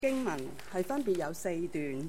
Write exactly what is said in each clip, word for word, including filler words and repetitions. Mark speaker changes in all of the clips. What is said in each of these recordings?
Speaker 1: 經文係分別有四段，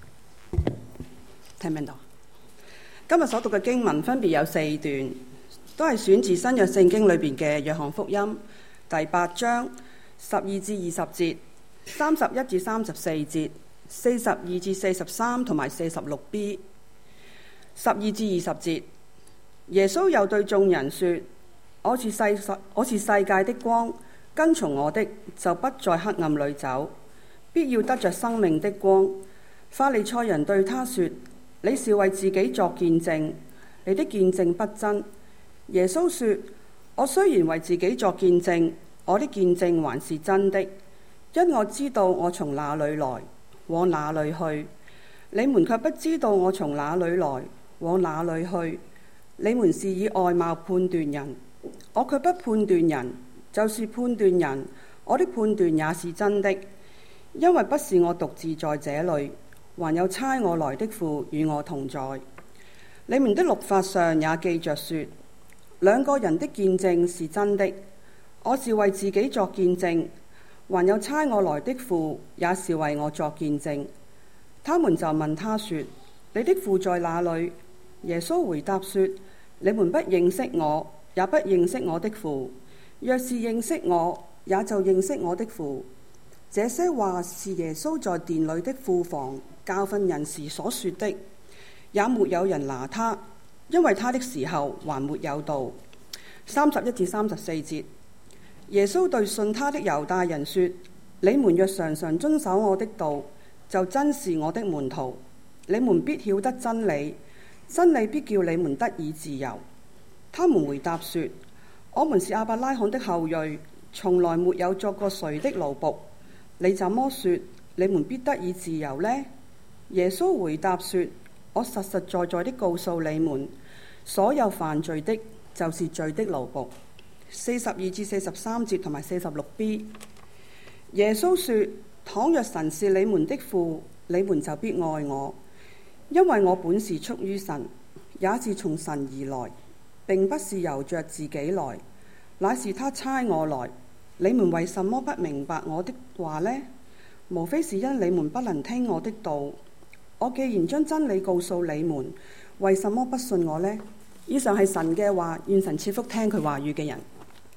Speaker 1: 聽唔聽到？今日所讀嘅經文分別有四段，都係選自新約聖經裏邊嘅約翰福音第八章十二至二十節、三十一至三十四節、四十二至四十三同埋四十六 B。十二至二十節，耶穌又對眾人說：我是世我是世界的光，跟從我的就不在黑暗裏走，必要得着生命的光。法利賽人對他說：你是為自己作見證，你的見證不真。耶穌說：我雖然為自己作見證，我的見證還是真的，因我知道我從哪裏來，往哪裏去。你們卻不知道我從哪裏來，往哪裏去。你們是以外貌判斷人，我卻不判斷人。就是判斷人，我的判斷也是真的。因為不是我獨自在這裏，還有差我來的父與我同在。你們的律法上也記着說，兩個人的見證是真的。我是為自己作見證，還有差我來的父也是為我作見證。他們就問他說：你的父在哪裏？耶穌回答說：你們不認識我，也不認識我的父。若是認識我，也就認識我的父。這些話是耶穌在殿裏的庫房教訓人時所說的，也沒有人拿他，因為他的時候還沒有到。三十一至三十四節，耶穌對信他的猶大人說：你們若常常遵守我的道，就真是我的門徒。你們必曉得真理，真理必叫你們得以自由。他們回答說：我們是亞伯拉罕的後裔，從來沒有作過誰的奴僕。你怎麼說你們必得以自由呢？耶穌回答說：我實實在在的告訴你們，所有犯罪的，就是罪的奴僕。四十二至四十三節同埋四十六 B。耶穌說：倘若神是你們的父，你們就必愛我，因為我本是出於神，也是從神而來，並不是由着自己來，乃是他差我來。你們為什麼不明白我的話呢？無非是因你們不能聽我的道。我既然將真理告訴你們，為什麼不信我呢？以上係神嘅話，願神賜福聽佢話語嘅人。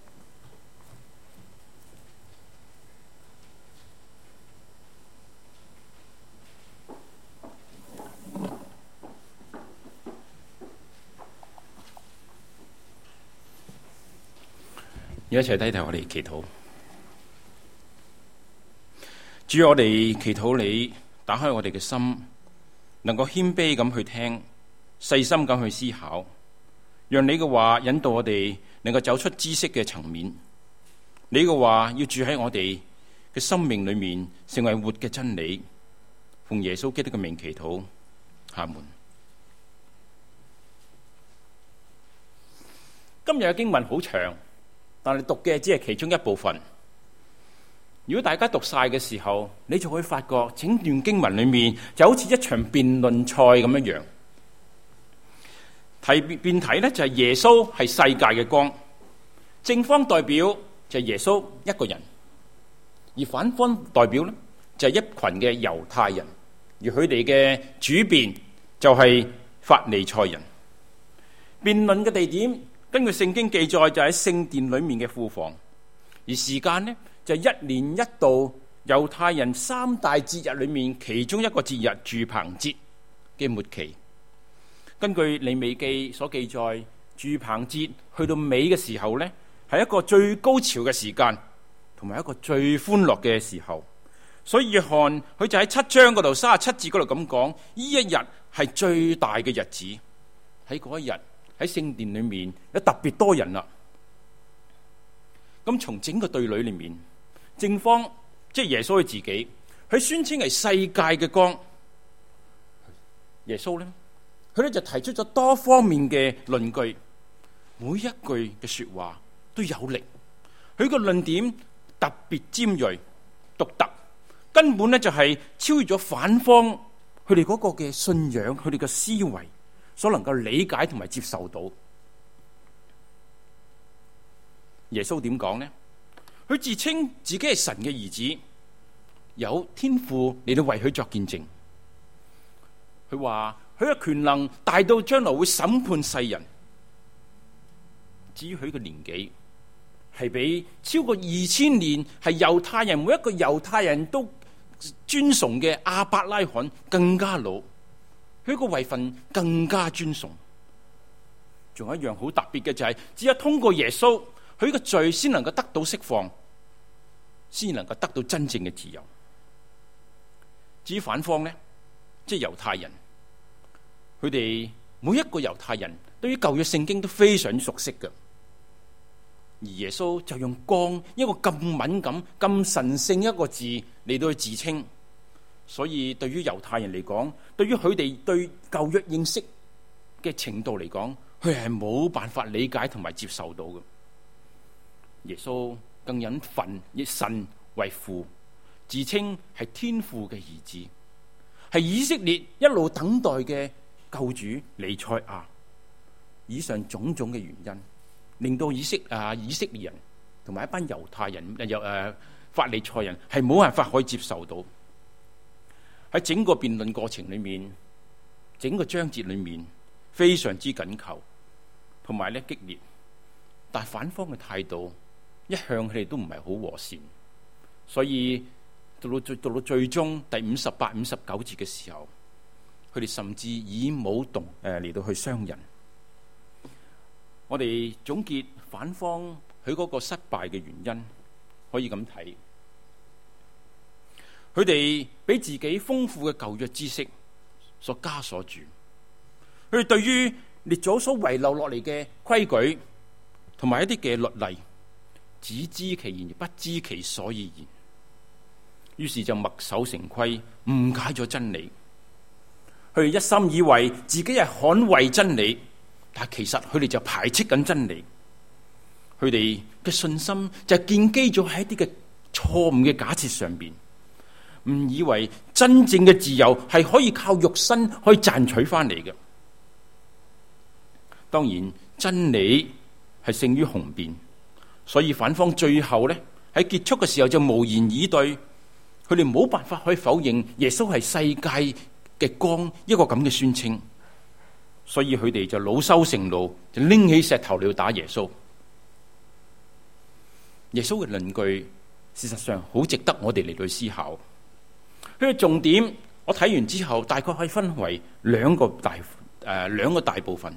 Speaker 2: 一齊低頭，我哋祈禱。主，我哋祈禱你打開我哋嘅心，能夠謙卑咁去聽，細心咁去思考，讓你嘅話引導我哋能夠走出知識嘅層面。你嘅話要住喺我哋嘅生命裏面，成為活嘅真理。奉耶穌基督嘅名祈禱，阿門。今日嘅經文好長，但係讀嘅只係其中一部分。如果大家讀晒嘅時候，你就會發覺整段經文裏面就好似一場辯論賽咁樣樣。題辯題呢就係耶穌係世界嘅光，正方代表就係耶穌一個人，而反方代表呢就係一群嘅猶太人，而佢哋嘅主辯就係法利賽人。辯論嘅地點根據聖經記載就喺聖殿裏面嘅庫房，而時間呢就係一年一度猶太人三大節日裏面其中一個節日住棚節嘅末期。根據利未記所記載，住棚節去到尾嘅時候呢，係一個最高潮嘅時間，同埋一個最歡樂嘅時候。所以約翰佢就喺七章嗰度三十七節嗰度咁講，呢一日係最大嘅日子。喺嗰一日喺聖殿裏面有特別多人啦。咁從整個對壘裏面，正方即係耶穌佢自己，佢宣稱係世界嘅光。耶穌呢，佢咧就提出咗多方面嘅論據，每一句嘅說話都有力。佢個論點特別尖銳、獨特，根本咧就係超越咗反方佢哋嗰個嘅信仰、佢哋嘅思維所能夠理解同埋接受到。耶穌點講呢？佢自稱自己係神嘅兒子，而有天父嚟到為佢作見證。佢話佢嘅權能大到將來會審判世人。至於佢嘅年紀，係比超過二千年係猶太人每一個猶太人都尊崇嘅亞伯拉罕更加老，佢個位份更加尊崇。仲有一樣好特別嘅就係、是，只有通過耶穌，佢嘅罪先能夠得到釋放，先能夠得到真正嘅自由。至於反方呢，即係猶太人，佢哋每一個猶太人對於舊約聖經都非常熟悉嘅，而耶穌就用光一個咁敏感、咁神聖一個字嚟到去自稱，所以對於猶太人嚟講，對於佢哋對舊約認識嘅程度嚟講，佢係冇辦法理解同埋接受到嘅。耶穌更引份以神為父，自稱係天父嘅兒子，係以色列一路等待嘅救主彌賽亞。以上種種嘅原因，令到以色啊以色列人同埋一班猶太人又誒、呃、法利賽人係冇辦法可以接受到。喺整個辯論過程裏面，整個章節裏面非常之緊扣。同埋咧激烈，但係反方嘅態度一向佢哋都唔係好和善，所以到到最到到最終第五十八、五十九節嘅時候，佢哋甚至以武動誒嚟到去傷人。我哋總結反方佢嗰個失敗嘅原因，可以咁睇，佢哋俾自己豐富嘅舊約知識所枷鎖住，佢哋對於列祖所遺留落嚟嘅規矩同埋一啲嘅律例，只知其言而不知其所以然，於是就墨守成規，誤解咗真理。佢哋一心以為自己係捍衛真理，但其實佢哋就排斥緊真理。佢哋嘅信心就建基咗喺一啲嘅錯誤嘅假設上邊，唔以為真正嘅自由係可以靠肉身可以賺取翻嚟嘅。當然真理係勝於雄辯，所以反方最後呢，喺結束嘅時候就無言以對。佢哋冇辦法可以否認耶穌係世界嘅光，一個咁嘅宣稱，所以佢哋就惱羞成怒，就拎起石頭嚟要打耶穌。耶穌嘅論據事實上好值得我哋嚟到思考。佢嘅重點我睇完之後大概可以分為兩個大誒兩個大部分。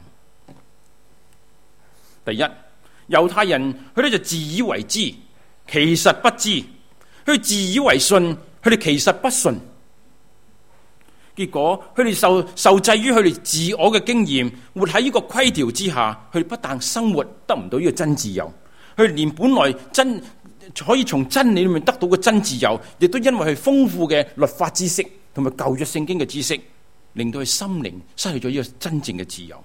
Speaker 2: 第一，猶太人佢哋就自以為知，其實不知；佢自以為信，佢哋其實不信。結果佢哋受受制於佢哋自我嘅經驗，活喺呢個規條之下，佢哋不但生活得唔到呢個真自由，佢哋連本來真可以從真理裏面得到嘅真自由，亦都因為佢豐富嘅律法知識同埋舊約聖經嘅知識，令到佢心靈失去咗呢個真正嘅自由。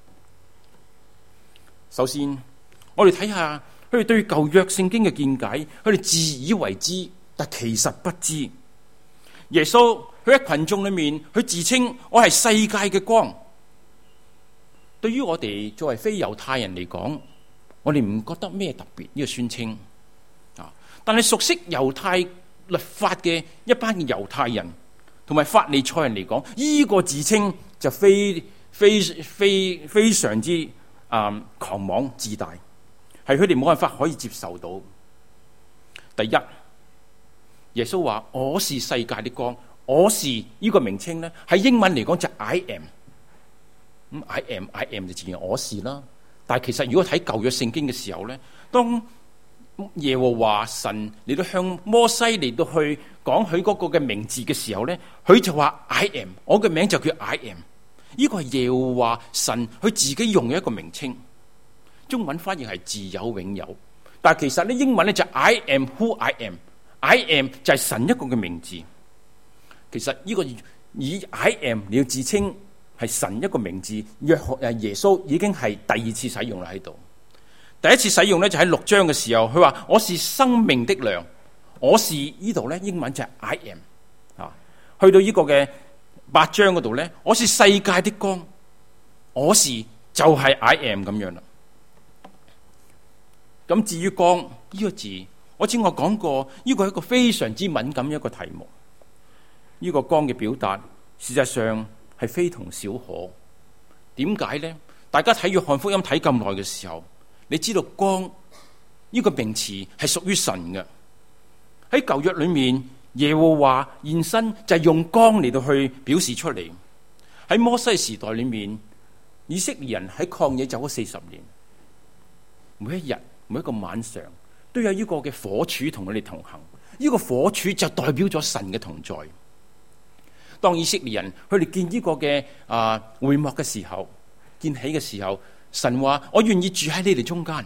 Speaker 2: 首先，我哋睇下佢哋對舊約聖經嘅見解，佢哋自以為知，但其實不知。耶穌佢喺群眾裏面，佢自稱我係世界嘅光。對於我哋作為非猶太人嚟講，我哋唔覺得咩特別呢個宣稱啊。但係熟悉猶太律法嘅一班嘅猶太人同埋法利賽人嚟講，呢個自稱就非非非非常之啊、嗯、狂妄自大，係佢哋冇辦法可以接受到。第一，耶穌話我是世界的光，我是呢個名稱咧，喺英文嚟講就 I am。咁 I am I am 就自然我是啦。但係其實如果睇舊約聖經嘅時候咧，當耶和華神嚟到向摩西嚟到去講佢嗰個嘅名字嘅時候咧，佢就話 I am， 我嘅名就叫 I am。呢個係耶和華神佢自己用嘅一個名稱，中文翻譯係自有永有，但係其實咧英文咧就 I am who I am，I am 就係神一個嘅名字。其實呢個以 I am 你要自稱係神一個名字，約誒耶穌已經係第二次使用啦喺度。第一次使用咧就喺六章嘅時候，佢話我是生命的糧，我是呢度咧英文就係 I am 啊。去到呢個嘅八章嗰度咧，我是世界的光，我是就係 I am 咁樣啦。咁至於光呢個字， 我知我講過，呢個係一個非常之敏感嘅一個題目。呢個光嘅表達，事實上係非同小可。點解呢？大家睇約翰福音睇咁耐嘅時候，你知道光呢個名詞係屬於神嘅。喺舊約裏面，耶和華現身就係用光嚟到去表示出嚟。喺摩西時代裏面，以色列人喺曠野走咗四十年，每一日每一個晚上都有呢個嘅火柱同佢哋同行。呢個火柱就代表咗神嘅同在。當以色列人佢哋見呢個嘅啊會幕嘅時候，見起嘅時候，神話我願意住喺你哋中間。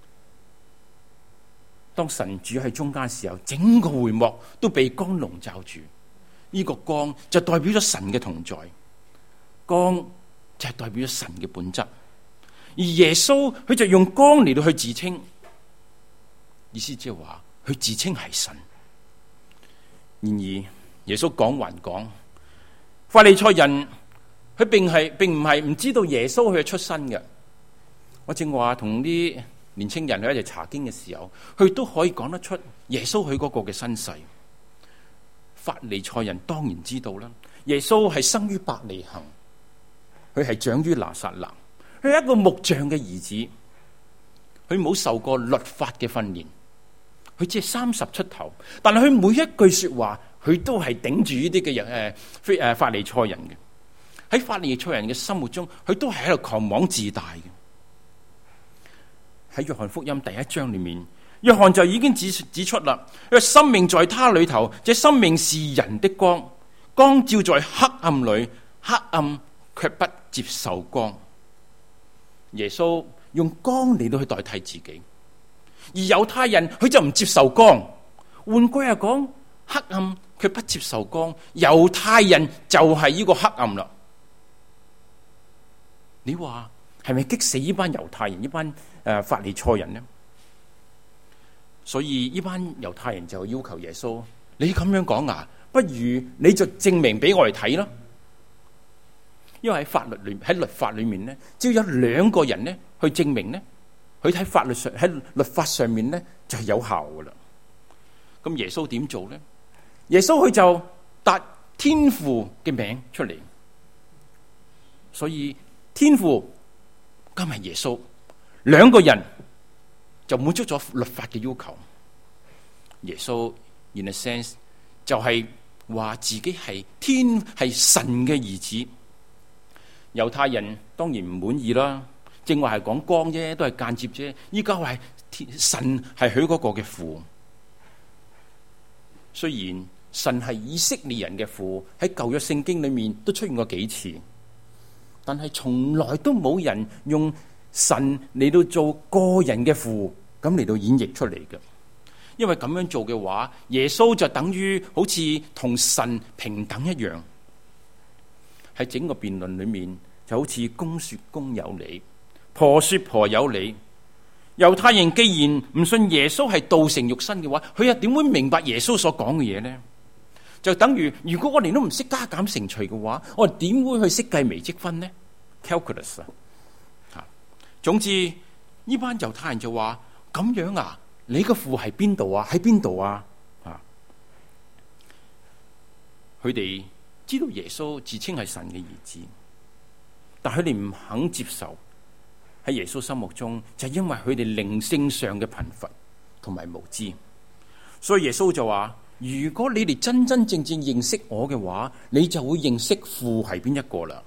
Speaker 2: 當神住喺中間嘅時候，整個會幕都被光籠罩住。呢個光就代表咗神嘅同在，光就係代表咗神嘅本質。而耶穌佢就用光嚟到去自稱，意思即係話佢自稱係神。然而耶穌講還講，法利賽人佢並係並唔係唔知道耶穌佢嘅出身嘅。我正話同啲年青人喺一齊查經嘅時候，佢都可以講得出耶穌佢嗰個嘅身世。法利賽人當然知道啦，耶穌係生於伯利恆，佢係長於拿撒勒，佢係一個木匠嘅兒子，佢冇受過律法嘅訓練，佢只係三十出頭，但係佢每一句說話，佢都係頂住呢啲嘅人誒非誒法利賽人嘅。喺法利賽人嘅心目中，佢都係喺度狂妄自大嘅。喺約翰福音第一章裏面，約翰就已經指指出啦，因為生命在他裏頭，這生命是人的光，光照在黑暗裏，黑暗卻不接受光。耶穌用光嚟到去代替自己，而猶太人佢就唔接受光。換句話講，黑暗卻不接受光，猶太人就係呢個黑暗啦。你話係咪激死呢班猶太人，呢班誒法利賽人呢？所以呢班猶太人就要求耶穌：你咁樣講啊，不如你就證明俾我哋睇啦。因為喺法律裏喺律法裏面呢，只要有兩個人呢去證明呢，佢喺法律上喺律法上面呢就係有效噶啦。咁耶穌點做呢？耶穌佢就答天父嘅名出嚟，所以天父加埋耶穌兩個人就滿足咗律法嘅要求。耶穌 in a sense 就係話自己係天係神嘅兒子。猶太人當然唔滿意啦，正話係講光啫，都係間接啫。依家話神係佢嗰個嘅父，雖然神係以色列人嘅父，喺舊約聖經裏面都出現過幾次，但係從來都冇人用神嚟到做個人嘅父，咁嚟到演繹出嚟嘅。因為咁樣做嘅話，耶穌就等於好似同神平等一樣。喺整個辯論裏面，就好似公說公有理，婆說婆有理。猶太人既然唔信耶穌係道成肉身嘅話，佢又點會明白耶穌所講嘅嘢呢？就等於如果我哋都唔識加減乘除嘅話，我哋點會去識計微積分呢？ Calculus 啊！總之呢班猶太人就話：咁樣啊，你個父喺邊度啊？喺邊度啊？啊！佢哋知道耶穌自稱係神嘅兒子，但佢哋唔肯接受。喺耶穌心目中，就係因為佢哋靈性上嘅貧乏同埋無知，所以耶穌就話：如果你哋真真正正認識我嘅話，你就會認識父係邊一個啦。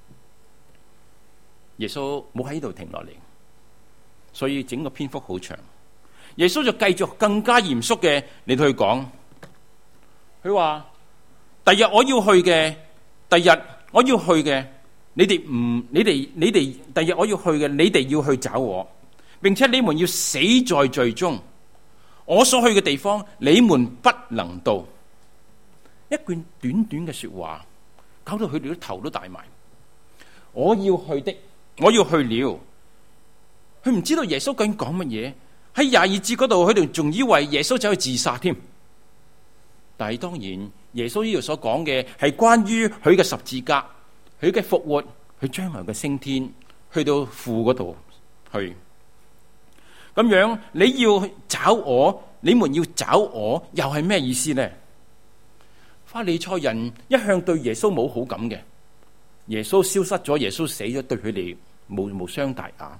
Speaker 2: 耶穌冇喺呢度停落嚟，所以整個篇幅好長。耶穌就繼續更加嚴肅嘅嚟同佢講，佢話：第日我要去嘅，第日我要去嘅。你哋唔，你哋你哋第日我要去嘅，你哋要去找我，並且你們要死在罪中。我所去嘅地方，你們不能到。一段短短嘅說話，搞到佢哋啲頭都大埋。我要去的，我要去了。佢唔知道耶穌究竟講乜嘢。喺廿二節嗰度，佢哋仲以為耶穌走去自殺添。但係當然，耶穌呢度所講嘅係關於佢嘅十字架。佢嘅復活，佢將來嘅升天，去到父嗰度去。咁樣你要找我， 你們要找我，又係咩意思呢？法利賽人一向對耶穌冇好感嘅，耶穌消失咗，耶穌死咗，對佢哋無無傷大雅。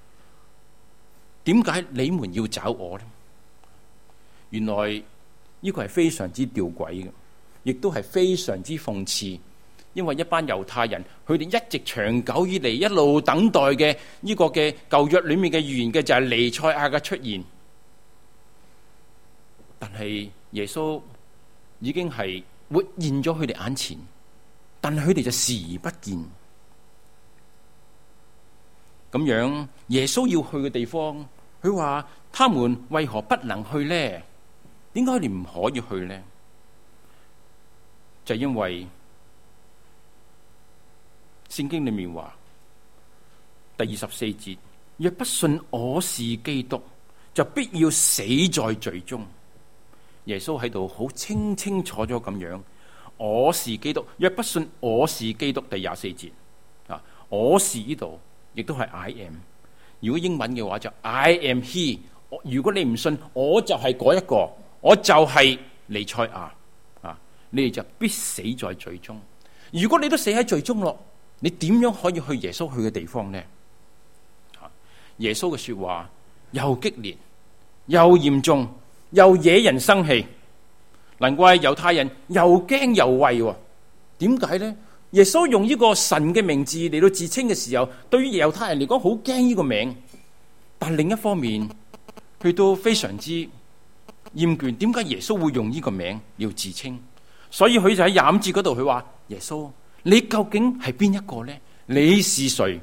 Speaker 2: 點解你們要找我呢？原來呢個係非常之吊詭嘅，亦都係非常之諷刺。因為一班猶太人，佢哋一直長久以嚟一路等待嘅呢個嘅舊約裏面嘅預言嘅就係彌賽亞嘅出現，但係耶穌已經係活現咗佢哋眼前，但係佢哋就視而不見。咁樣耶穌要去嘅地方，佢話他們為何不能去呢？點解你唔可以去呢？就因為聖經裏面話第二十四節，若不信我是基督，就必要死在罪中。耶穌喺度好清清楚楚咁樣，我是基督，若不信我是基督，第廿四節啊，我是呢度亦都係 I am。如果英文嘅話就 I am he。如果你唔信，我就係嗰一個，我就係彌賽亞啊，你哋就必死在罪中。如果你都死喺罪中咯，你點樣可以去耶穌去嘅地方呢？耶穌嘅說話又激烈又嚴重又惹人生氣，難怪猶太人又驚又畏。點解呢？耶穌用呢個神嘅名字嚟到自稱嘅時候，對於猶太人嚟講好驚呢個名，但另一方面佢都非常之厭倦。點解耶穌會用呢個名要自稱？所以佢就喺廿五節嗰度，佢話耶穌，你究竟係邊一個呢？你是誰？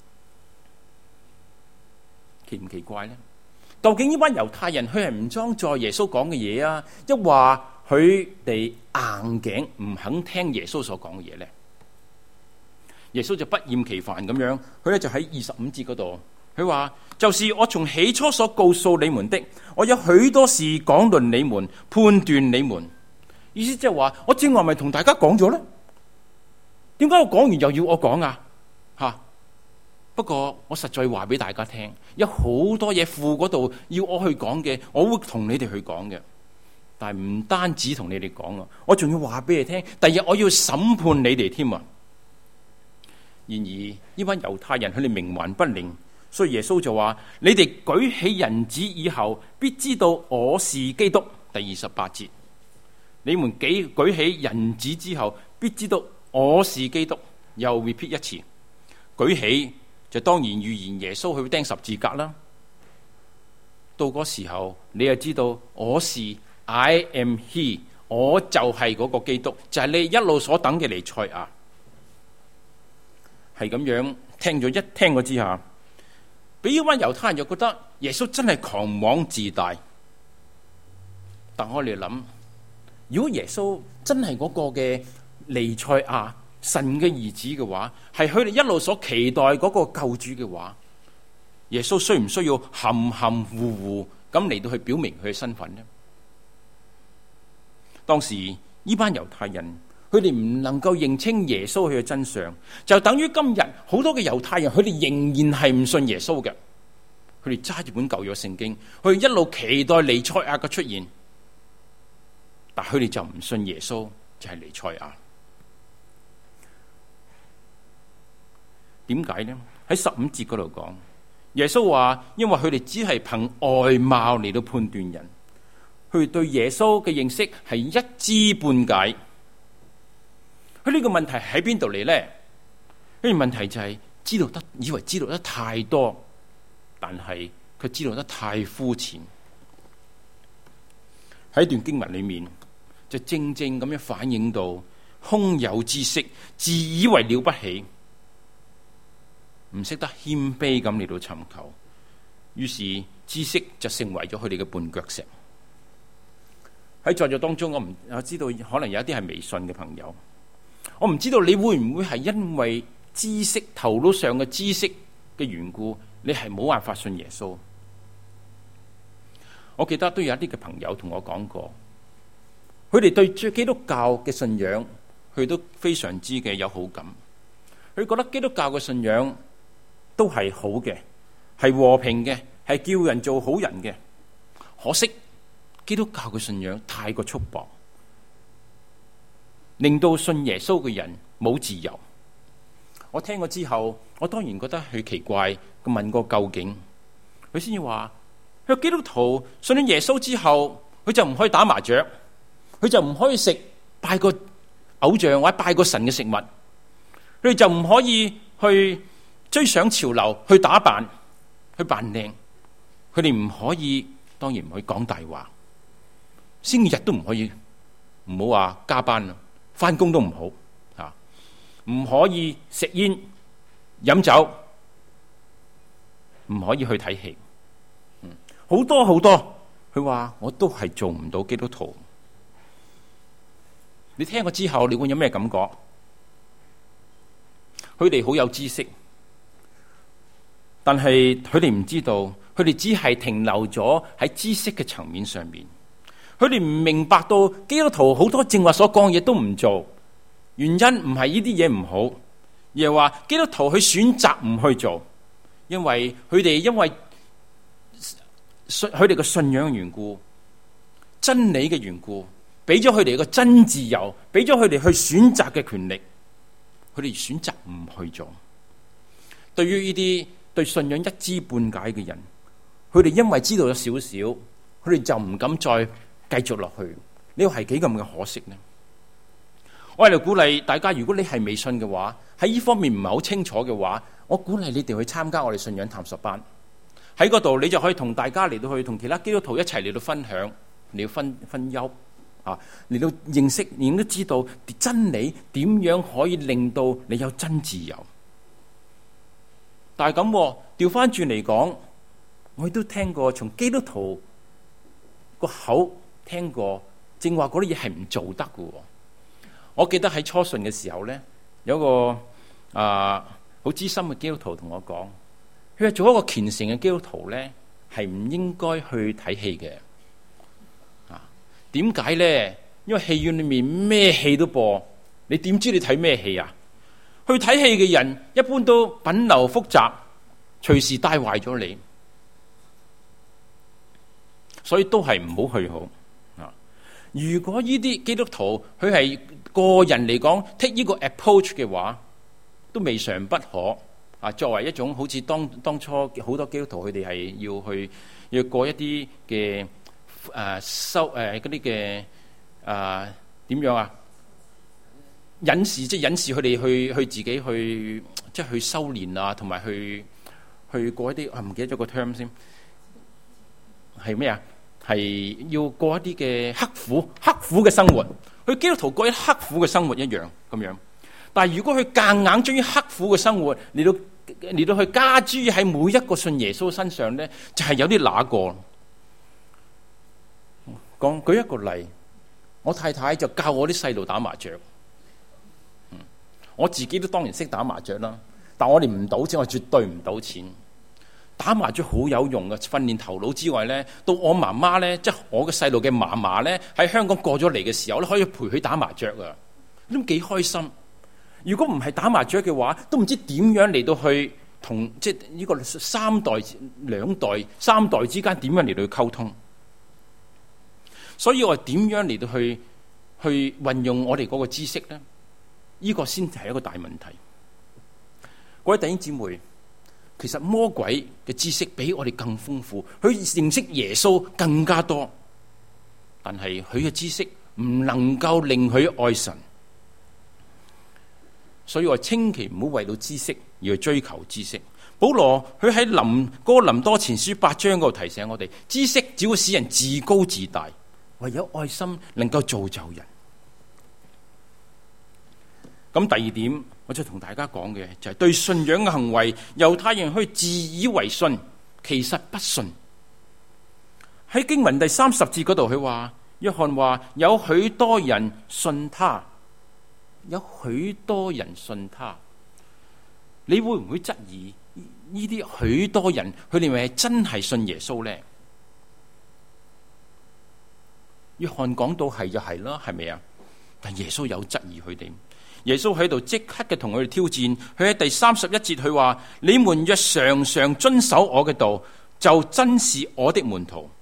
Speaker 2: 奇唔奇怪呢？究竟呢班猶太人佢係唔裝載耶穌講嘅嘢啊，一話佢哋硬頸唔肯聽耶穌所講嘅嘢呢？耶穌就不厭其煩咁樣，佢咧就喺二十五節嗰度，佢話就是我從起初所告訴你們的，我有許多事講論你們，判斷你們。意思即係話，我正話咪同大家講咗呢？點解我講完又要我講啊？吓！不過我實在話俾大家聽，有好多嘢父嗰度要我去講嘅，我會同你哋去講嘅。但係唔單止同你哋講啊，我仲要話俾你聽。第日我要審判你哋添啊！然而呢班猶太人佢哋冥頑不靈，所以耶穌就話：你哋舉起人子以後，必知道我是基督。第二十八節，你們舉舉起人子之後，必知道我是基督。又 repeat 一次，舉起就當然預言耶穌去釘十字架啦。到嗰時候，你就知道我是 I am he， 我就係嗰個基督，就係、是、你一路所等嘅彌賽亞。係咁樣聽咗一聽過之下，俾呢班猶太人就覺得耶穌真係狂妄自大。但我哋諗，如果耶穌真係嗰個嘅彌賽亞，神嘅兒子嘅話，係佢哋一路所期待嗰個救主嘅話，耶穌需唔需要含含糊糊咁嚟到去表明佢嘅身份呢？當時呢班猶太人，佢哋唔能夠認清耶穌佢嘅真相，就等於今日好多嘅猶太人，佢哋仍然係唔信耶穌嘅。佢哋揸住本舊約聖經，佢哋一路期待彌賽亞嘅出現，但佢哋就唔信耶穌就係彌賽亞。點解呢？喺十五節嗰度講，耶穌話：因為佢哋只係憑外貌嚟到判斷人，佢哋對耶穌嘅認識係一知半解。佢呢個問題喺邊度嚟呢？呢個問題就係知道得以為知道得太多，但係佢知道得太膚淺。喺段經文裏面，就正正咁樣反映到空有知識，自以為了不起，唔識得謙卑咁嚟到尋求，於是知識就成為咗佢哋嘅絆腳石。喺在座當中，我唔我知道可能有一啲係微信嘅朋友。我唔知道你會唔會係因為知識頭腦上嘅知識嘅緣故，你係冇辦法信耶穌。我記得都有一啲嘅朋友同我講過，佢哋對基督教嘅信仰，佢都非常之嘅有好感。佢覺得基督教嘅信仰都係好嘅，係和平嘅，係叫人做好人嘅。可惜基督教嘅信仰太過束縛，令到信耶穌嘅人冇自由。我聽過之後，我當然覺得佢奇怪，佢問過究竟，佢先至話：佢基督徒信咗耶穌之後，佢就唔可以打麻雀，佢就唔可以食拜個偶像或者拜個神嘅食物，佢哋就唔可以去追上潮流，去打扮，去扮靚，佢哋唔可以，當然唔可以講大話，星期日都唔可以，唔好話加班啦，翻工都唔好。唔可以食煙、飲酒，唔可以去睇戲，好多好多。佢話我都係做唔到基督徒。你聽過之後，你會有咩感覺？佢哋好有知識，但係佢哋唔知道，佢哋只係停留咗喺知識嘅層面上面。佢哋唔明白到基督徒好多正話所講嘅嘢都唔做。原因唔係呢啲嘢唔好，而係話基督徒去選擇唔去做，因為佢哋因為佢哋嘅信仰嘅緣故、真理嘅緣故，俾咗佢哋個真自由，俾咗佢哋去選擇嘅權力，佢哋選擇唔去做。對於呢啲對信仰一知半解嘅人，佢哋因為知道咗少少，佢哋就唔敢再繼續落去。呢個係幾咁嘅可惜呢？我喺度鼓勵大家，如果你係未信嘅話，喺呢方面唔係好清楚嘅話，我鼓勵你哋去參加我哋信仰探索班。喺嗰度你就可以同大家嚟到去同其他基督徒一齊嚟到分享，嚟到分分憂啊，嚟到認識，亦都知道真理點樣可以令到你有真自由。但係咁調翻轉嚟講，我亦都聽過從基督徒個口聽過，正話嗰啲嘢係唔做得嘅。我記得喺初信嘅時候咧，有個啊好資深嘅基督徒同我講，佢話做一個虔誠嘅基督徒咧，係唔應該去睇戲嘅。啊，點解咧？因為戲院裏面咩戲都播，你點知你睇咩戲啊？去睇戲嘅人一般都品流複雜，隨時帶壞咗你，所以都係唔好去好。啊，如果呢啲基督徒佢係個人嚟講 take 呢個 approach 嘅話，都未嘗不可啊！作為一種好似當當初好多基督徒佢哋係要去要過一啲嘅誒修誒嗰啲嘅誒點樣啊？隱士即係隱士佢哋去去自己去即係去修練啊，同埋去去過一啲啊唔記得咗個 term 先係咩啊？係要過一啲嘅刻苦刻苦嘅生活。佢基督徒過一刻苦嘅生活一樣咁樣，但係如果佢夾硬將啲刻苦嘅生活嚟到嚟到去加諸喺每一個信耶穌身上咧，就係、是、有啲揦過。講舉一個例，我太太就教我啲細路打麻雀，嗯，我自己都當然識打麻雀啦，但我哋唔賭錢，我絕對唔賭錢。打麻雀好有用嘅，訓練頭腦之外咧，到我媽媽咧，即係我嘅細路嘅嫲嫲咧，喺香港過咗嚟嘅時候咧，可以陪佢打麻雀啊，都幾開心。如果唔係打麻雀嘅話，都唔知點樣嚟到去同即係呢個三代、兩代、三代之間點樣嚟到去溝通。所以我點樣嚟到去去運用我哋嗰個知識咧？呢個先係一個大問題。各位弟兄姊妹，其實魔鬼嘅知識比我哋更豐富，佢認識耶穌更加多，但係佢嘅知識唔能夠令佢愛神，所以我千祈唔好為到知識而去追求知識。保羅佢喺林哥林多前書八章嗰度提醒我哋，知識只會使人自高自大，唯有愛心能夠造就人。咁第二點，我就同大家講嘅就係對信仰嘅行為，猶太人去自以為信，其實不信。喺經文第三十節嗰度，佢話約翰話有許多人信他，有許多人信他。你會唔會質疑呢啲許多人佢哋咪真係信耶穌呢？約翰講到係就係啦，係咪啊？但耶穌有質疑佢哋。耶穌喺度即刻嘅同佢哋挑戰，佢喺第三十一節佢話：你們若常常遵守我嘅道，就真是我的門徒。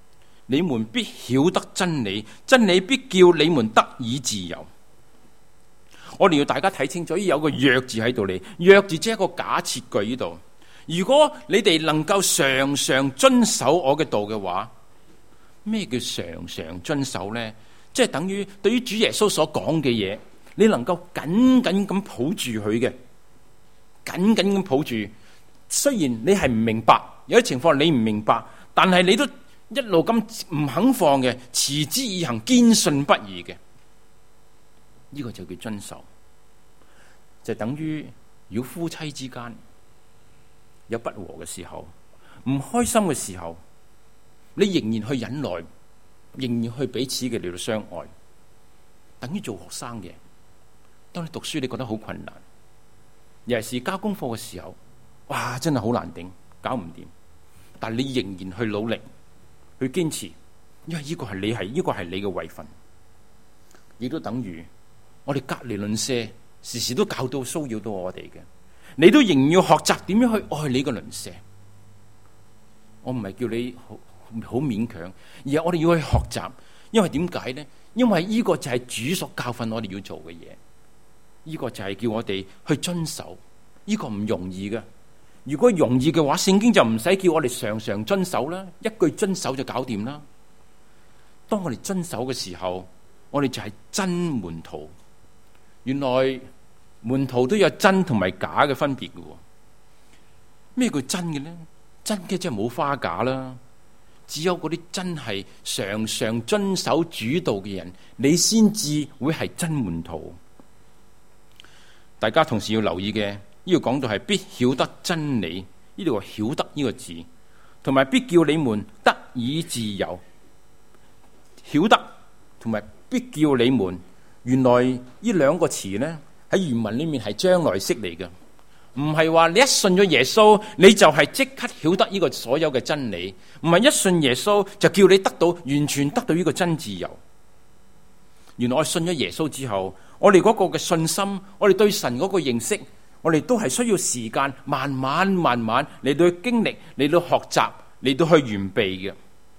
Speaker 2: 你們必曉得真理，真理必叫你們得以自由。我哋要大家睇清楚，有個若字喺度嚟，若字即係一個假設句呢度。如果你哋能夠常常遵守我嘅道嘅話，咩叫常常遵守呢？即係等於對於主耶穌所講嘅嘢，你能夠緊緊咁抱住佢嘅，緊緊咁抱住。雖然你係唔明白，有啲情況你唔明白，但係你都一路咁唔肯放嘅，持之以恆，堅信不疑嘅，呢個就叫遵守。就等於如果夫妻之間有不和嘅時候，唔開心嘅時候，你仍然去忍耐，仍然去彼此嘅嚟到相愛，等於做學生嘅。當你讀書你覺得好困難，尤其是交功課嘅時候，哇，真係好難頂，搞唔掂。但你仍然去努力，去堅持，因為呢個係你係呢個係你嘅位份，亦都等於我哋隔籬鄰舍時時都搞到騷擾到我哋嘅，你都仍然要學習點樣去愛你嘅鄰舍。我唔係叫你好好勉強，而係我哋要去學習。因為點解呢？因為呢個就係主所教訓我哋要做嘅嘢，呢個就係叫我哋去遵守。呢個唔容易嘅。如果容易嘅話，聖經就唔使叫我哋常常遵守啦，一句遵守就搞掂啦。當我哋遵守嘅時候，我哋就係真門徒。原來門徒都有真同埋假嘅分別嘅。咩叫真嘅呢？真嘅即係冇花假啦。只有嗰啲真係常常遵守主道嘅人，你先至會係真門徒。大家同時要留意嘅，呢度講到係必曉得真理，呢度話曉得呢個字，同埋必叫你們得以自由。曉得同埋必叫你們，原來呢兩個詞呢，喺原文裏面係將來式嚟嘅，唔係話你一信咗耶穌你就係即刻曉得呢個所有嘅真理，唔係一信耶穌就叫你得到完全得到呢個真自由。原來我信咗耶穌之後，我哋嗰個嘅信心，我哋對神嗰個認識，我哋都係需要時間慢慢慢慢嚟到去經歷，嚟到學習，嚟到去完備嘅。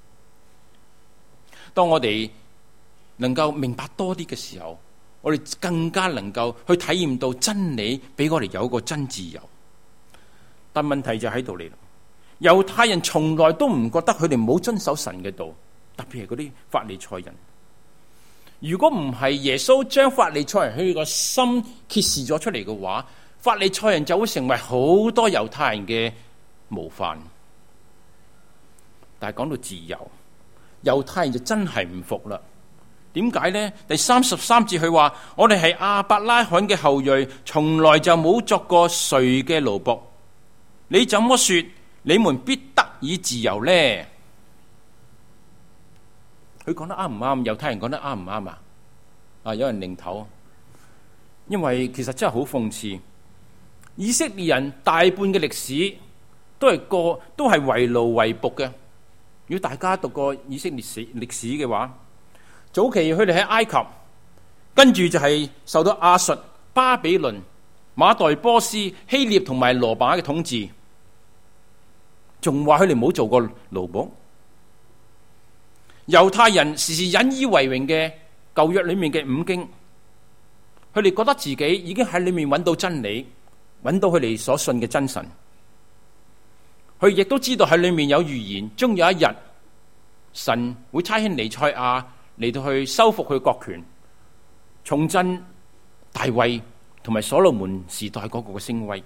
Speaker 2: 當我哋能夠明白多啲嘅時候，我哋更加能夠去體驗到真理俾我哋有一個真自由。但問題就喺度嚟啦，猶太人從來都唔覺得佢哋冇遵守神嘅道，特別係嗰啲法利賽人。如果唔係耶穌將法利賽人佢個心揭示咗出嚟嘅話，法利賽人就會成為好多猶太人嘅模範。但係講到自由，猶太人就真係唔服啦。點解呢？第三十三節佢話：我哋係亞伯拉罕嘅後裔，從來就冇作過誰嘅奴僕。你怎麼說你們必得以自由呢？佢講得啱唔啱？猶太人講得啱唔啱啊？啊，有人擰頭，因為其實真係好諷刺。以色列人大半嘅歷史都係過都係為奴為僕嘅。如果大家讀過以色列史歷史嘅話，早期佢哋喺埃及，跟住就係受到亞述、巴比倫、馬代波斯、希臘同埋羅馬嘅統治，仲話佢哋冇做過奴僕。猶太人時時引以為榮嘅舊約裏面嘅五經，佢哋覺得自己已經喺裏面揾到真理，揾到佢哋所信嘅真神。佢亦都知道喺裏面有預言，終有一日神會差遣彌賽亞嚟到去收復佢國權，重振大衛同埋所羅門時代嗰個嘅聲威。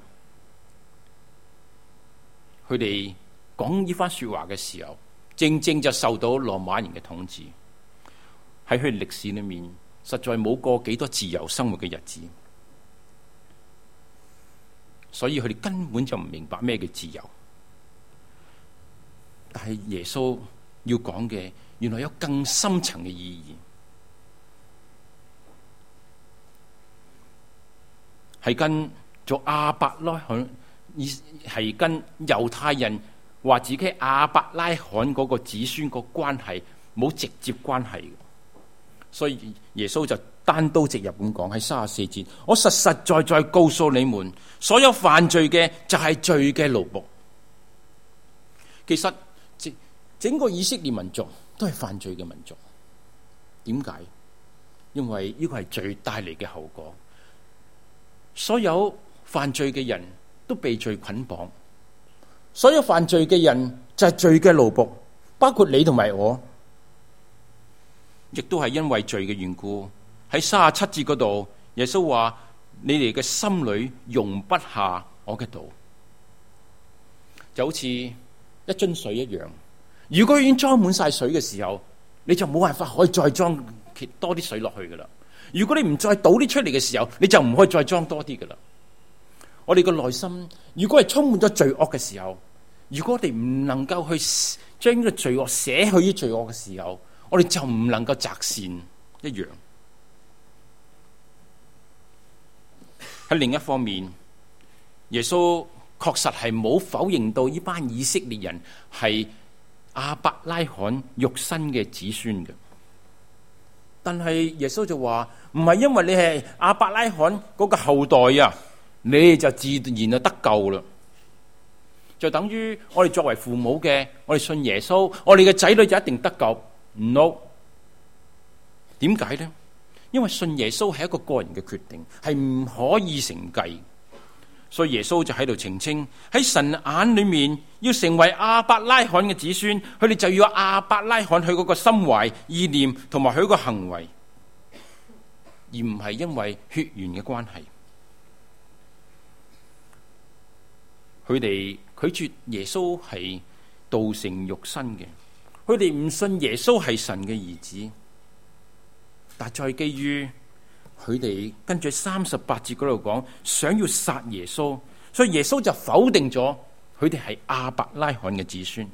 Speaker 2: 佢哋講呢番說話嘅時候，正正就受到羅馬人嘅統治。喺佢歷史裏面，實在冇過幾多自由生活嘅日子，所以佢哋根本就唔明白咩叫自由。但係耶穌要講嘅，原來有更深層嘅意義，係跟做亞伯拉罕，係跟猶太人話自己亞伯拉罕嗰個子孫個關係冇直接關係嘅。所以耶穌就單刀直入咁講喺三十四節：我實實在在告訴你們，所有犯罪嘅就係罪嘅奴僕。其實整個以色列民族都係犯罪嘅民族。點解？因為呢個係罪帶嚟嘅後果。所有犯罪嘅人都被罪捆綁，所有犯罪嘅人就係罪嘅奴僕，包括你同埋我，亦都係因為罪嘅緣故。喺三十七節嗰度，耶穌話：你哋嘅心裏容不下我嘅道，就好似一樽水一樣。如果已經裝滿晒水嘅時候，你就冇辦法可以再裝多啲水落去噶啦。如果你唔再倒啲出嚟嘅時候，你就唔可以再裝多啲噶啦。我哋個內心如果係充滿咗罪惡嘅時候，如果我哋唔能夠去將呢個罪惡捨去於罪惡嘅時候，我哋就唔能夠擇善一樣。喺另一方面，耶穌確實係冇否認到呢班以色列人係亞伯拉罕肉身嘅子孫嘅，但係耶穌就話唔係因為你係亞伯拉罕嗰個後代啊，你就自然就得救啦。就等於我哋作為父母嘅，我哋信耶穌，我哋嘅仔女就一定得救。No， 點解呢？因為信耶穌係一個個人嘅決定，係唔可以承繼。所以耶穌就喺度澄清，喺神眼裏面要成為亞伯拉罕嘅子孫，佢哋就要亞伯拉罕佢嗰個心懷意念同埋佢嗰個行為，而唔係因為血緣嘅關係。佢哋拒絕耶穌係道成肉身嘅，佢哋唔信耶穌係神嘅兒子。但再基於佢哋跟住三十八節嗰度講，想要殺耶穌，所以耶穌就否定咗佢哋係亞伯拉罕嘅子孫。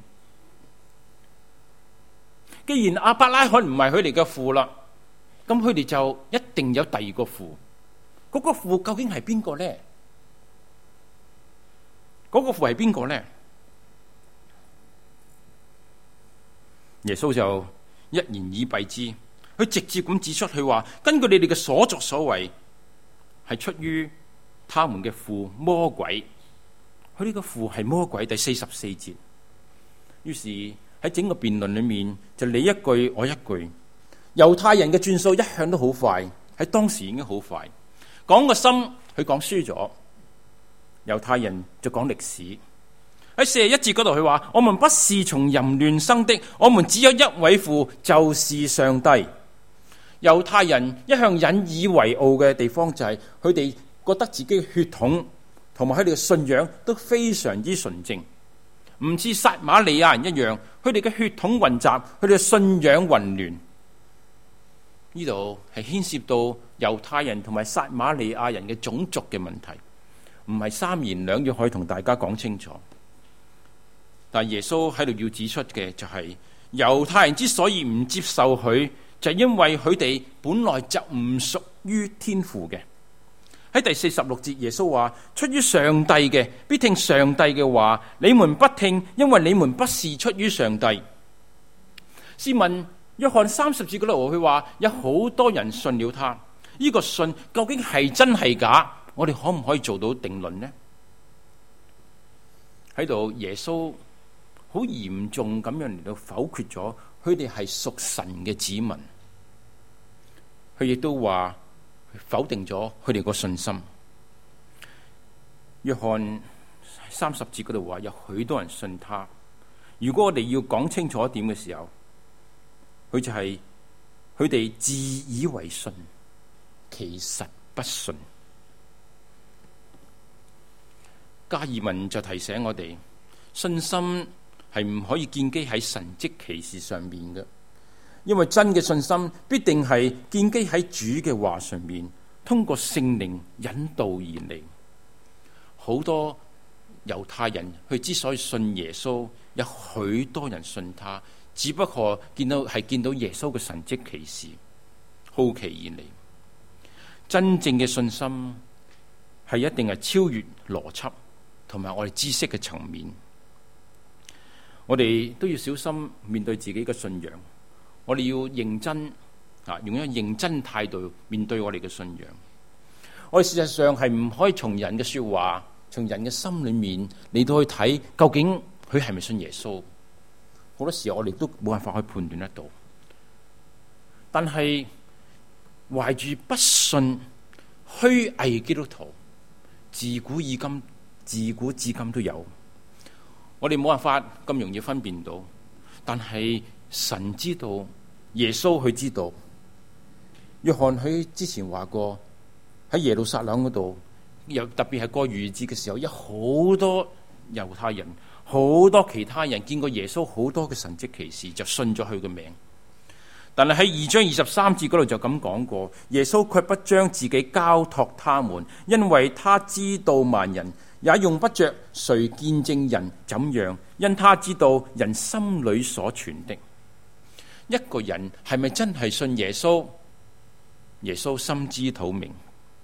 Speaker 2: 既然亞伯拉罕唔係佢哋嘅父啦，咁佢哋就一定有第二個父。嗰個父究竟係邊個呢？嗰個父係邊個呢？耶穌就一言以蔽之。佢直接咁指出，佢話根據你哋嘅所作所為，係出於他們嘅父魔鬼。佢呢個父係魔鬼。第四十四節，於是喺整個辯論裏面就你一句我一句。猶太人嘅轉數一向都好快，喺當時已經好快。講個心，佢講輸咗；猶太人就講歷史。喺四十一節嗰度，佢話我們不是從淫亂生的，我們只有一位父，就是上帝。猶太人一向引以為傲嘅地方就係佢哋覺得自己嘅血統同埋佢哋嘅信仰都非常之純正，唔似撒瑪利亞人一樣，佢哋嘅血統混雜，佢哋嘅信仰混亂。呢度係牽涉到猶太人同埋撒瑪利亞人嘅種族嘅問題，唔係三言兩語可以同大家講清楚。但耶穌喺度要指出嘅就係、是、猶太人之所以唔接受佢，就係因為佢哋本來就唔屬於天父嘅。喺第四十六節，耶穌話：出於上帝嘅必聽上帝嘅話，你們不聽，因為你們不是出於上帝。試問約翰三十節嗰度，佢話有好多人信了他，呢、這個信究竟係真係假？我哋可唔可以做到定論呢？喺度耶穌好嚴重咁樣嚟到否決咗佢哋係屬神嘅子民，佢亦都話否定咗佢哋個信心。約翰三十節嗰度話有許多人信他。如果我哋要講清楚一點嘅時候，佢就係佢哋自以為信，其實不信。加爾文就提醒我哋，信心係唔可以建基喺神蹟奇事上面嘅，因為真嘅信心必定係建基喺主嘅話上面，通過聖靈引導而嚟。好多猶太人佢之所以信耶穌，有許多人信他，只不過見到係見到耶穌嘅神蹟奇事，好奇而嚟。真正嘅信心係一定係超越邏輯同埋我哋知識嘅層面。我哋都要小心面對自己嘅信仰，我哋要認真啊，用一個認真態度面對我哋嘅信仰。我哋事實上係唔可以從人嘅說話，從人嘅心裏面嚟到去睇究竟佢係咪信耶穌。 好多時候我哋都冇辦法去判斷得到。但係懷住不信、虛偽基督徒，自古以今、自古至今都有，我哋冇辦法咁容易分辨到。但係神知道，耶穌佢知道。約翰佢之前話過，喺耶路撒冷嗰度，又特別係過逾越節嘅時候，有好多猶太人、好多其他人見過耶穌好多嘅神蹟奇事，就信咗佢嘅名。但係喺二章二十三節嗰度就咁講過，耶穌卻不將自己交託他們，因為他知道萬人，也用不着誰見證人怎樣，因他知道人心裏所存的。一個人係咪真係信耶穌？耶穌心知肚明。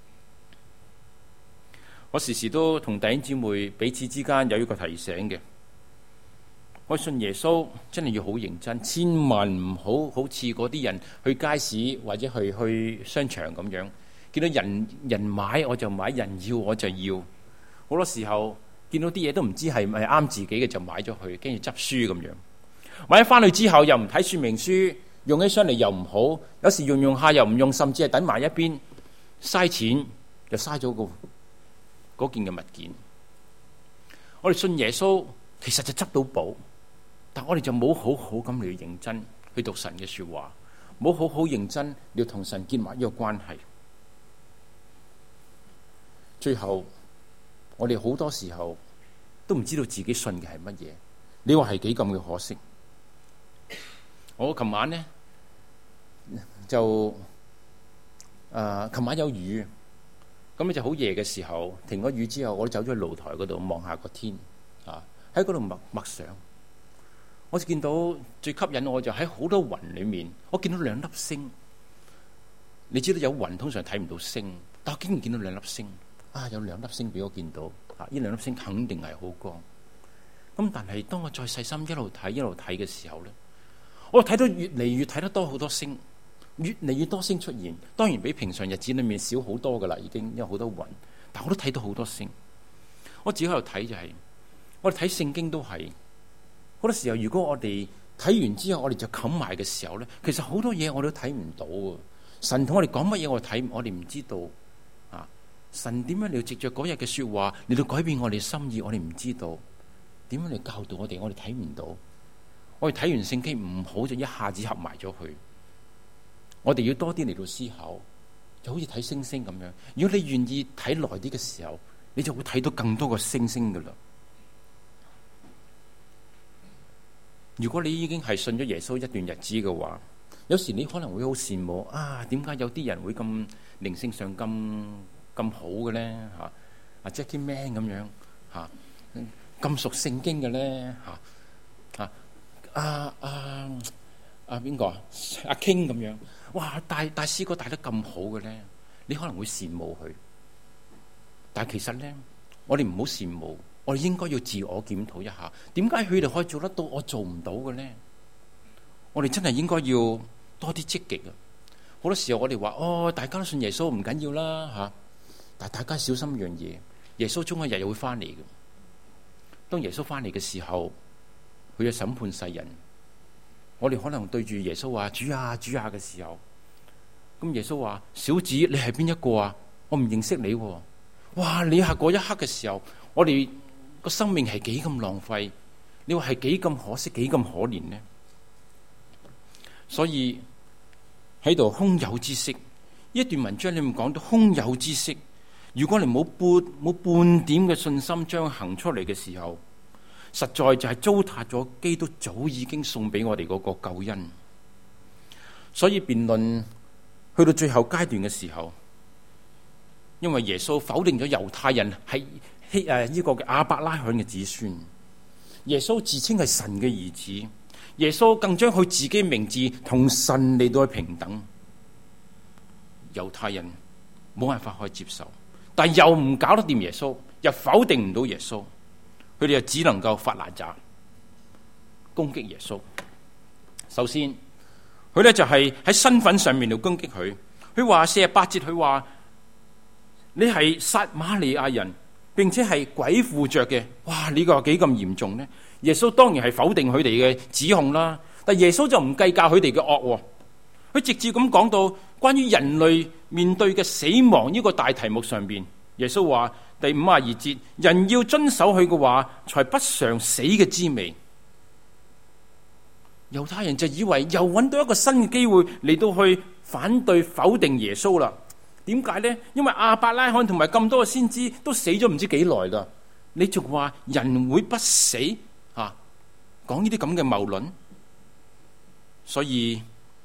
Speaker 2: 我時時都同弟兄姊妹彼此之間有一個提醒嘅，我信耶穌真係要好認真，千萬唔好好似嗰啲人去街市或者去去商場咁樣，見到人人買我就買，人要我就要。好多時候見到啲嘢都唔知係咪啱自己嘅就買咗去，跟住執輸咁樣。買咗翻去之後又唔睇說明書，用起上嚟又唔好，有時用用下又唔用，甚至係等埋一邊，嘥錢又嘥咗個嗰件嘅物件。我哋信耶穌其實就執到寶，但我哋就冇好好咁嚟認真去讀神嘅說話，冇好好認真要同神建立呢個關係。最後我哋好多時候都唔知道自己信嘅係乜嘢，你話係幾咁嘅可惜。我琴晚呢，就誒，琴晚有雨，咁咧就好夜嘅時候停咗雨之後，我走咗去露台嗰度望下個天啊，喺嗰度默默想。我就見到最吸引我就喺好多雲裏面，我見到兩粒星。你知道有雲通常睇唔到星，但我竟然見到兩粒星啊！有兩粒星俾我見到啊！呢兩粒星肯定係好光。咁但係當我再細心一路睇一路睇嘅時候咧，我睇到越嚟越睇得多好多星，越嚟越多星出現。當然比平常日子裏面少好多噶啦，已經因為好多雲，但我都睇到好多星。我自己喺度睇就係、是，我哋睇聖經都係好多時候，如果我哋睇完之後，我哋就冚埋嘅時候咧，其實好多嘢我哋都睇唔到啊！神同我哋講乜嘢，我哋睇，我哋唔知道啊！神點樣嚟藉着嗰日嘅說話嚟到改變我哋嘅心意，我哋唔知道。點樣嚟教導我哋，我哋睇唔到。我哋睇完聖經唔好就一下子合埋咗佢。我哋要多啲嚟到思考，就好似睇星星咁樣。如果你願意睇耐啲嘅時候，你就會睇到更多個星星噶啦。如果你已經係信咗耶穌一段日子嘅話，有時你可能會好羨慕啊，點解有啲人會咁靈性上咁咁好嘅咧？吓啊 Jackie Man 咁樣吓，咁熟聖經嘅咧吓啊啊啊啊邊個啊阿 King 咁樣，哇大大師哥帶得咁好嘅咧，你可能會羨慕佢，但係其實咧，我哋唔好羨慕，我哋應該要自我檢討一下，點解佢哋可以做得到，我做唔到嘅咧？我哋真係應該要多啲積極啊！好多時候我哋話哦，大家都信耶穌唔緊要啦吓，但係大家小心一樣嘢，耶穌終有一日又會翻嚟嘅。當耶穌翻嚟嘅時候，佢要審判世人。我哋可能對住耶穌話主啊主啊嘅時候，咁耶穌話小子你係邊一個啊？我唔認識你喎。哇！你係嗰一刻嘅時候，我哋個生命係幾咁浪費？你話係幾咁可惜，幾咁可憐呢？所以喺度空有之息，呢一段文章裏面講到空有之息，如果你冇半冇半點嘅信心將行出嚟嘅時候，實在就係糟蹋咗基督早已經送俾我哋嗰個救恩。所以辯論去到最後階段嘅時候，因為耶穌否定咗猶太人係誒呢個嘅亞伯拉罕嘅子孫，耶穌自稱係神嘅兒子。耶穌更將佢自己名字同神嚟到去平等，猶太人冇辦法可以接受，但又唔搞得掂耶穌，又否定唔到耶穌，佢哋就只能夠發爛渣攻擊耶穌。首先，佢咧就係喺身份上面嚟攻擊佢。佢話四十八節，佢話你係撒瑪利亞人，並且係鬼附着嘅。哇！呢個幾咁嚴重呢？ 耶穌當然係否定佢哋嘅指控啦，但耶穌就唔計較佢哋嘅惡，佢直接咁講到關於人類面對嘅死亡呢個大題目上邊。耶穌話第五十二節，人要遵守佢嘅話，才不嘗死嘅滋味。猶太人就以為又揾到一個新嘅機會嚟到去反對否定耶穌啦。點解呢？因為亞伯拉罕同埋咁多嘅先知都死咗唔知幾耐啦，你仲話人會不死啊？講呢啲咁嘅謬論，所以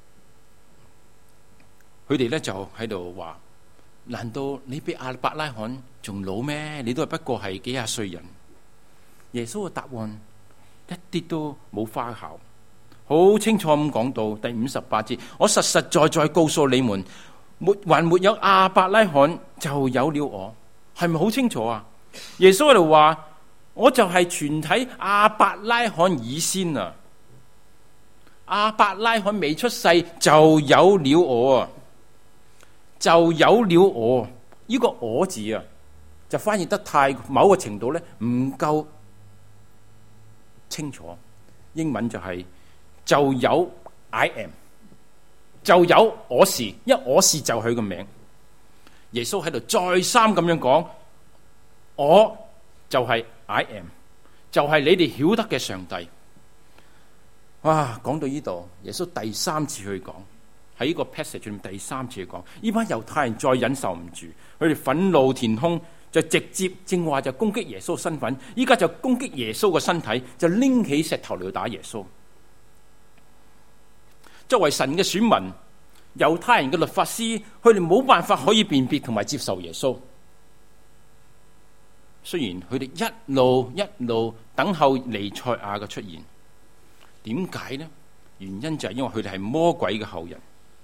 Speaker 2: 佢哋咧就喺度話：難道你比亞伯拉罕仲老咩？你都係不過係幾廿歲人。耶穌嘅答案一啲都冇花巧，好清楚咁講到第五十八節：我實實在在告訴你們，沒還沒有亞伯拉罕就有了我。係咪好清楚啊？耶穌喺度話：我就係全體亞伯拉罕以先啊！亞伯拉罕未出世就有了我啊！就有了我，呢、這個我字啊，就翻譯得太某個程度咧，唔夠清楚。英文就係、是、就有 I am， 就有我是，因為我是就佢個名。耶穌喺度再三咁樣講，我就係 I am， 就係你哋曉得嘅上帝。哇！講到呢度，耶穌第三次去講。喺呢個 passage 裏面第三次講，呢班猶太人再忍受唔住，佢哋憤怒填胸，就直接正話就攻擊耶穌身份，依家就攻擊耶穌嘅身體，就拎起石頭嚟打耶穌。作為神嘅選民，猶太人嘅律法師，佢哋冇辦法可以辨別同埋接受耶穌。雖然佢哋一路一路等候彌賽亞嘅出現，點解呢？原因就係因為佢哋係魔鬼嘅後人。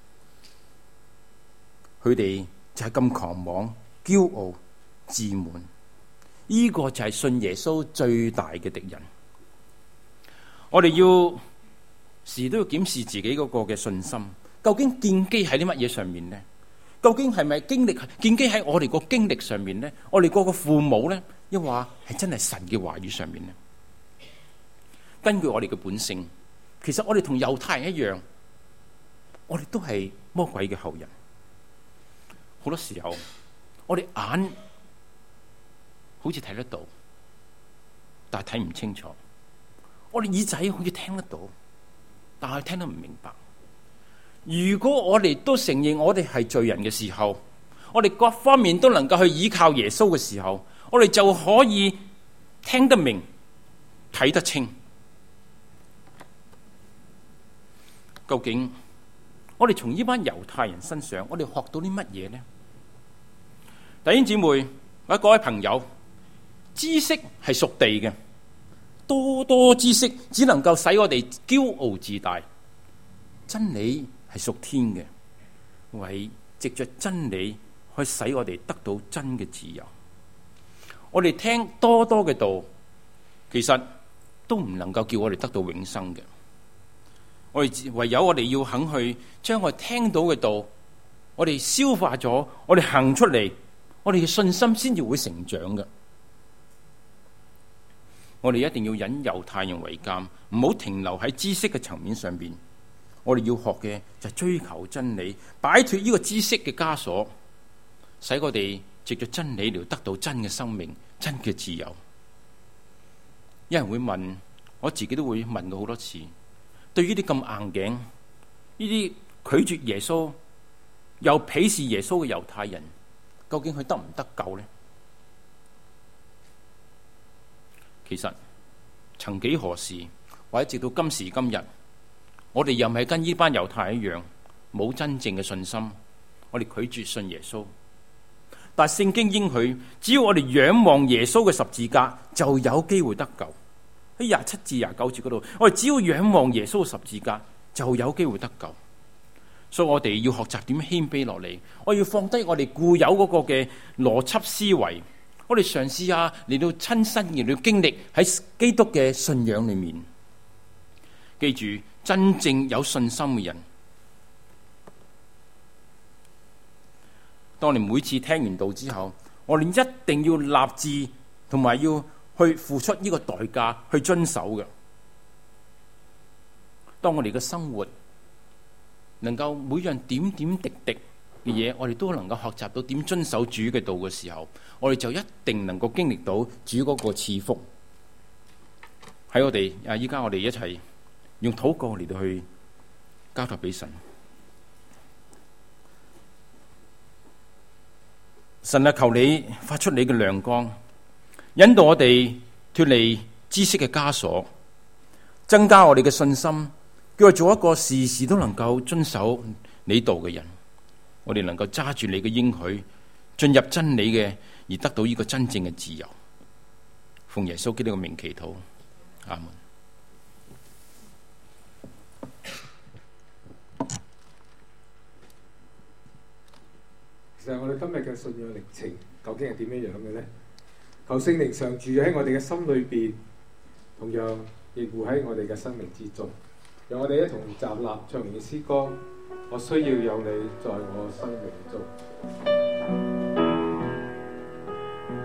Speaker 2: 佢哋就係咁狂妄、驕傲、自滿，呢、這個就係信耶穌最大嘅敵人。我哋要時都要檢視自己嗰個嘅信心，究竟建基喺啲乜嘢上面呢？究竟係咪經歷建基喺我哋個經歷上面呢？我哋個個父母呢，抑或係真係神嘅話語上面呢？根據我哋嘅本性，其實我哋同猶太人一樣，我哋都係魔鬼嘅後人。好多時候，我哋眼好似睇得到，但係睇唔清楚；我哋耳仔好似聽得到，但係聽得唔明白。如果我哋都承認我哋係罪人嘅時候，我哋各方面都能夠去依靠耶穌嘅時候，我哋就可以聽得明、睇得清。究竟我哋從呢班猶太人身上，我哋學到啲乜嘢呢？弟兄姊妹或者各位朋友，知識係屬地嘅，多多知識只能夠使我哋驕傲自大。真理係屬天嘅，為藉着真理去使我哋得到真嘅自由。我哋聽多多嘅道，其實都唔能夠叫我哋得到永生嘅。我哋唯有我哋要肯去將我哋聽到嘅道，我哋消化咗，我哋行出嚟，我哋嘅信心先至會成長嘅。我哋一定要引猶太人為鑑，唔好停留喺知識嘅層面上邊。我哋要學嘅就係追求真理，擺脫呢個知識嘅枷鎖，使我哋藉着真理嚟得到真嘅生命、真嘅自由。有人會問，我自己都會問過好多次。對於啲咁硬頸、呢啲拒絕耶穌又鄙視耶穌嘅猶太人，究竟佢得唔得救呢？其實曾幾何時，或者直到今時今日，我哋又唔係跟呢班猶太人一樣，冇真正嘅信心，我哋拒絕信耶穌。但係聖經應許，只要我哋仰望耶穌嘅十字架，就有機會得救。喺廿七至廿九節嗰度，我哋只要仰望耶穌嘅十字架，就有機會得救。所以我哋要學習點樣謙卑落嚟，我要放低我哋固有嗰個嘅邏輯思維，我哋嘗試下嚟到親身嚟到經歷喺基督嘅信仰裏面。記住，真正有信心嘅人，當你每次聽完道之後，我哋一定要立志同埋要去付出呢個代價去遵守嘅。當我哋嘅生活能夠每樣點點滴滴嘅嘢，我哋都能夠學習到點遵守主嘅道嘅時候，我哋就一定能夠經歷到主嗰個賜福。喺我哋啊，依家我哋一齊用禱告嚟到去交託俾神。神啊，求你發出你嘅亮光，引導我哋脫離知識嘅枷鎖，增加我哋嘅信心，叫我做一個時時都能夠遵守你道嘅人。我哋能夠揸住你嘅應許，進入真理嘅，而得到呢個真正嘅自由。奉耶穌基督嘅名祈禱，阿門。
Speaker 3: 其實我哋今日嘅信仰歷程究竟係點樣樣嘅呢？求聖靈常住喺我哋嘅心裏邊，同樣亦活喺我哋嘅生命之中。讓我哋一同站立唱完嘅詩歌，我需要有你在我生命中。